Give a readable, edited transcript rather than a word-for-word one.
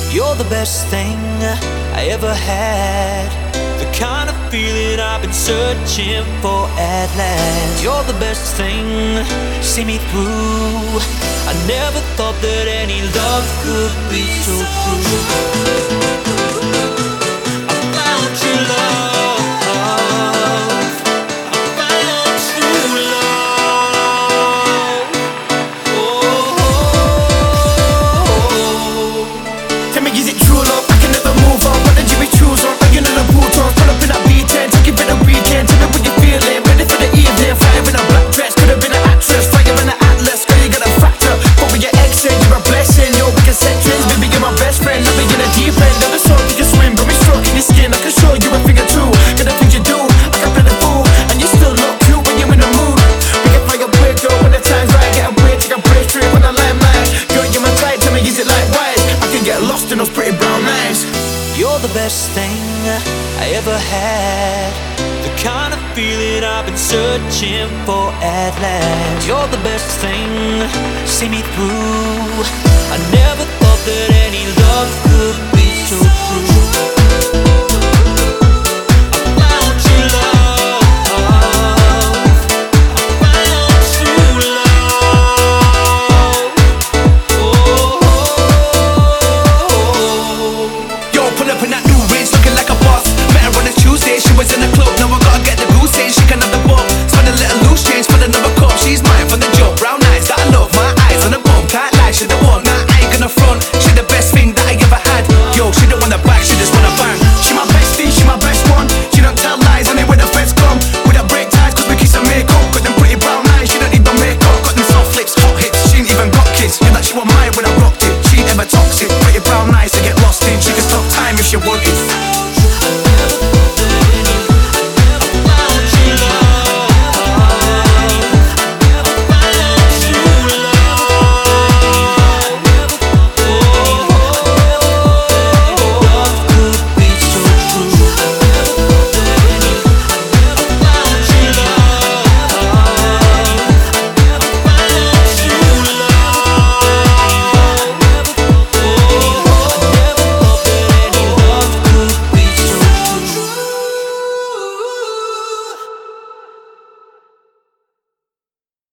You're the best thing I ever had, the kind of feeling I've been searching for at last. You're the best thing, see me through. I never thought that any love could be so true. I found true love, I found true love. Oh, Tell me, is it true love? I can never move on. What did you choose on? Are you in a boot on? Pull up in that B10, take it for the weekend. Tell me what you feeling, ready for the evening. Fire in a black dress, could have been an actress. Fire in an atlas, girl, you got a factor. But with your ex, you're a blessing. Yo, we can set trends, baby, you're my best friend. I'll be in a deep end, never saw you can swim. But me stroking your skin, I can show you a thing or two. Got the things you do, I can play the fool. And you still look cute when you're in the mood. We can fly a break, girl, when the time's right. Get a break, take a break, straight when I line mine. Girl, you're my type, tell me, is it like wise? I can get lost in those pretty brown eyes. you're the best thing I ever had, the kind of feeling I've been searching for at last. You're the best thing, see me through. I never thought that any love could be so true. She was in the club, now I gotta get the goose in. She can have the bump, spend a little loose change for another cup. She's mine for the jump, brown eyes that I love. My eyes on the bump, can't lie, she the one. Nah, I ain't gonna front, she the best thing that I ever had. Yo, she don't want the back, she just wanna bang. She my bestie, she my best one. She don't tell lies, I mean when the feds come. We don't break ties, cause we kiss and make up. Got them pretty brown eyes, she don't need no makeup. Got them soft lips, hot hips, she ain't even got kids. Yeah, that she was mine when I rocked it, she ain't ever toxic. Pretty brown eyes to get lost in, she can stop time if she wanted.